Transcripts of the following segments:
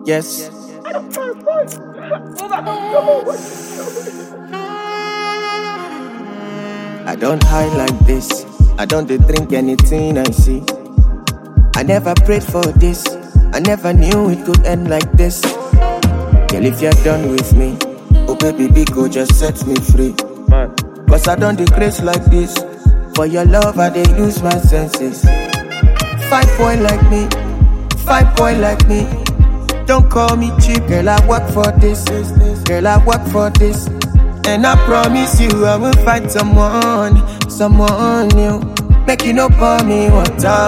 Yes. I don't hide like this. I don't dey drink anything I see. I never prayed for this. I never knew it could end like this. Girl, if you're done with me, oh baby, go just set me free. Cause I don't decrease like this. For your love, I dey use my senses. 5 boy like me, 5 boy like me. Don't call me cheap, girl, I work for this. Girl, I work for this. And I promise you I will find someone new. Make you no pour me water.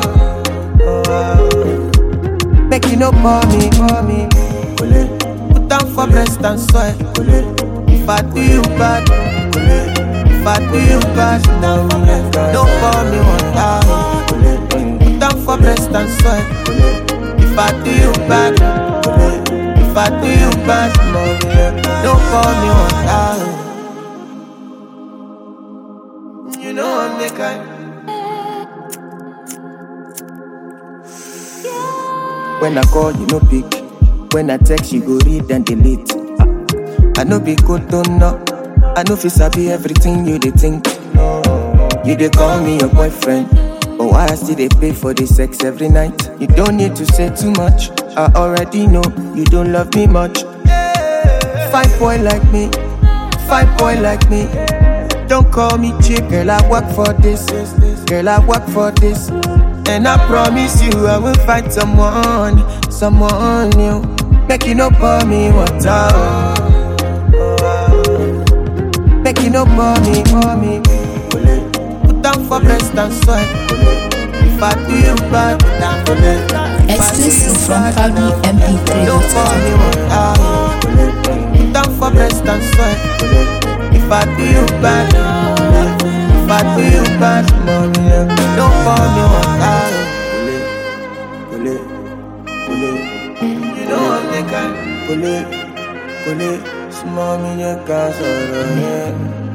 Make you no pour me. Put down for breast and soil. If I do you bad, if I do you bad, don't pour me water. Put down for breast and soil. If I do you bad, if I do you bad, don't pour me water. You know I'm the kind. When I call, you no pick. When I text, you go read and delete. I know be good, don't know. I know fi sabi everything you dey think. You dey call me your boyfriend, but why I still dey pay for the sex every night? You don't need to say too much. I already know you don't love me much. 5 boy like me, 5 boy like me. Don't call me cheap, girl, I work for this. Girl, I work for this. And I promise you I will find someone new. Make you no pour me water. Make you no pour me. Put down for breast and soil. If I do you bad, Exclusive from FabiMP3. don't pour me water. Put down for breast and soil. If I do you bad, if I do you bad, don't pour me water. You know I'm the kind. Small me your gas,